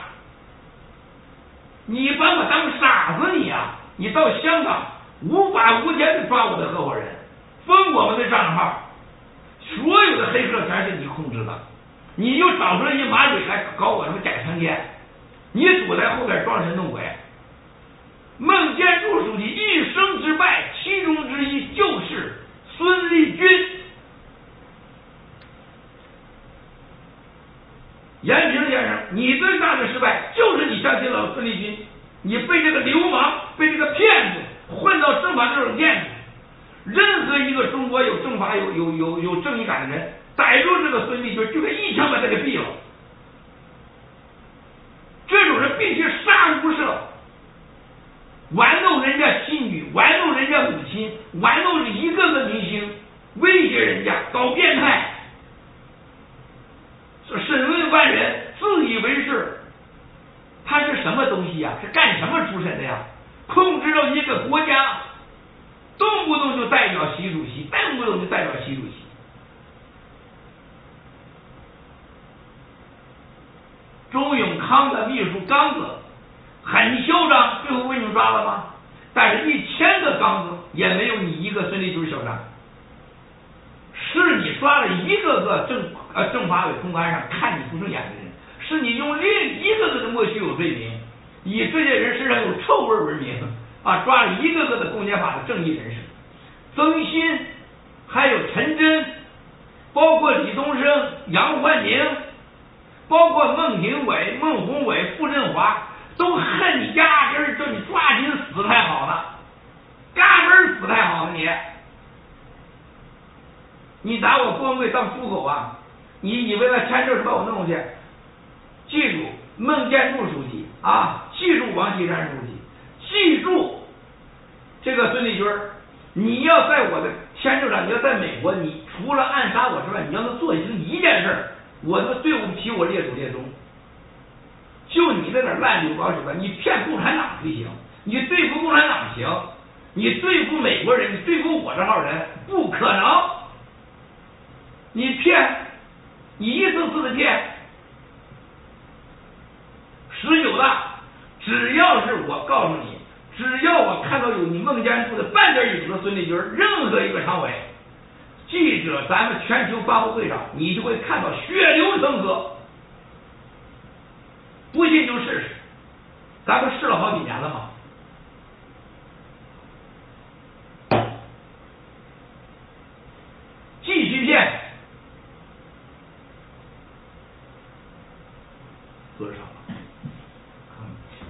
你把我当傻子你呀、啊！你到香港无法无天的抓我的合伙人，封我们的账号，所有的黑客全是你控制的，你又找出来一马嘴来搞我什么假强奸，你躲在后边装神弄鬼。孟建柱书记一生之败，其中之一就是孙立军。严平先生，你最大的失败就是你相信了孙立军，你被这个流氓，被这个骗子混到政法这种店里。任何一个中国有政法有有有有正义感的人，逮住这个孙立军，就给一枪把他给毙了。这种人必须杀无赦，玩弄人家妻女，玩弄人家母亲，玩弄一个个明星，威胁人家，搞变态。审问犯人，自以为是，他是什么东西呀？是干什么出身的呀？控制着一个国家，动不动就代表习主席，动不动就代表习主席。周永康的秘书刚子很嚣张，最后被你们抓了吗？但是一千个刚子也没有你一个孙立军嚣张。是你抓了一个个政呃政法委公安上看你不顺眼的人，是你用另一个个的莫须有罪名，以这些人身上有臭味闻名啊，抓了一个个的公检法的正义人士，曾鑫，还有陈真，包括李东生、杨焕宁，包括孟庭苇、孟宏伟、傅振华，都恨你压根儿就你抓紧死太好了，压根儿死太好了你。你拿我郭文贵当出口啊？你以为那签证是把我弄去？记住孟建柱书记啊，记住王岐山书记，记住这个孙立军，你要在我的签证上，你要在美国，你除了暗杀我之外，你要能做成一件事，我都对不起我列祖列宗。就你那点烂流氓手段，你骗共产党不行，你对付共产党行，你对付美国人，你对付我这号人不可能。你骗，你一次次的骗，十九大，只要是我告诉你，只要我看到有你孟建柱的半点影子的孙立军，任何一个常委、记者，咱们全球发布会上，你就会看到血流成河。不信就试试，咱们试了好几年了嘛。继续骗。多少？嗯，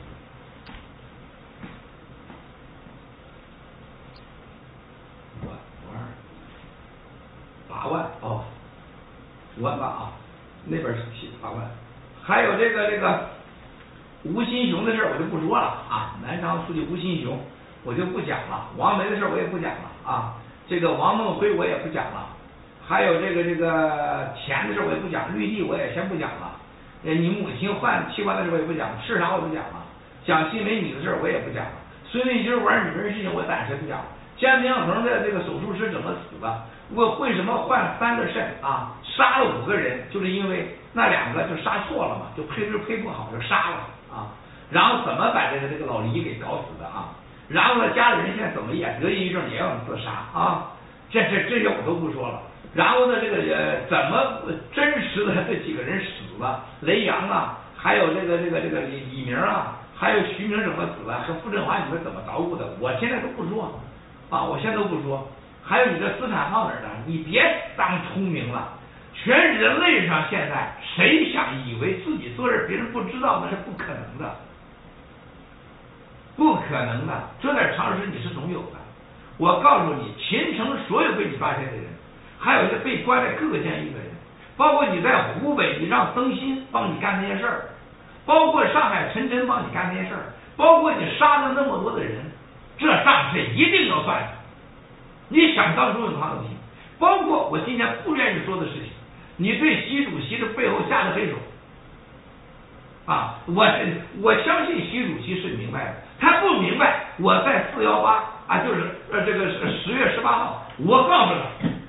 五万，五万，八万哦，五万八啊，那边是七八万。还有这个这个吴新雄的事我就不说了啊，南昌书记吴新雄我就不讲了，王梅的事我也不讲了啊，这个王梦辉我也不讲了，还有这个这个钱的事我也不讲，绿地我也先不讲了。你母亲换器官的事我也不讲，市场我也不讲了，讲新美女的事我也不讲了，孙立军玩女人事情我暂时不讲了，姜明恒的这个手术师怎么死的，我为什么换三个肾啊，杀了五个人，就是因为那两个就杀错了嘛，就配置配不好就杀了啊，然后怎么把这个这个老黎给搞死的啊，然后呢家里人现在怎么也得抑郁症也要自杀啊，这这这些我都不说了。然后呢，这个呃，怎么真实的这几个人死了？雷洋啊，还有这个这个这个李李明啊，还有徐明怎么死了？和傅振华你们怎么捣鼓的？我现在都不说啊，我现在都不说。还有你这斯坦浩哪儿的？你别当聪明了。全人类上现在谁想以为自己做事别人不知道，那是不可能的，不可能的。这点常识你是总有的。 我告诉你，秦城所有被你抓起来的人，还有一些被关在各个监狱的人，包括你在湖北，你让曾鑫帮你干那些事儿，包括上海陈真帮你干那些事儿，包括你杀了那么多的人，这账是一定要算的。你想当初有多少东西？包括我今天不愿意说的事情，你对习主席的背后下的黑手。啊，我我相信习主席是明白的，他不明白，我在四幺八啊，就是呃这个十月十八号，我告诉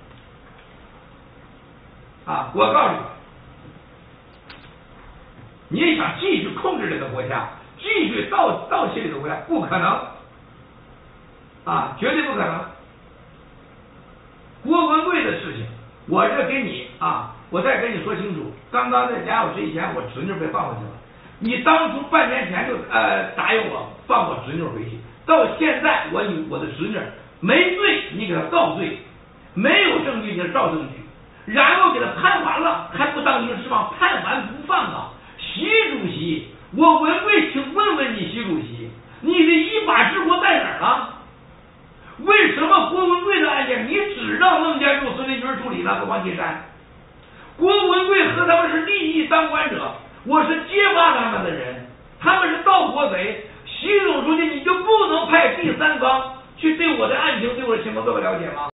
他，啊，我告诉你，你想继续控制这个国家，继续盗盗窃这个国家，不可能，啊，绝对不可能。郭文贵的事情，我这给你啊，我再跟你说清楚，刚刚在俩小时以前，我侄女被放回去了。你当初半年前就呃答应我放我侄女回去，到现在我你我的侄女没罪，你给他告罪，没有证据你照证据，然后给他判完了还不当庭释放，判完不放啊！习主席，我文贵，请问问你，习主席，你的依法治国在哪儿了？为什么郭文贵的案件你只让孟建柱、孙立军处理了和王岐山？郭文贵和他们是利益当官者。我是揭发他们的人，他们是盗国贼。习总书记，你就不能派第三方去对我的案情、对我的情况做个了解吗？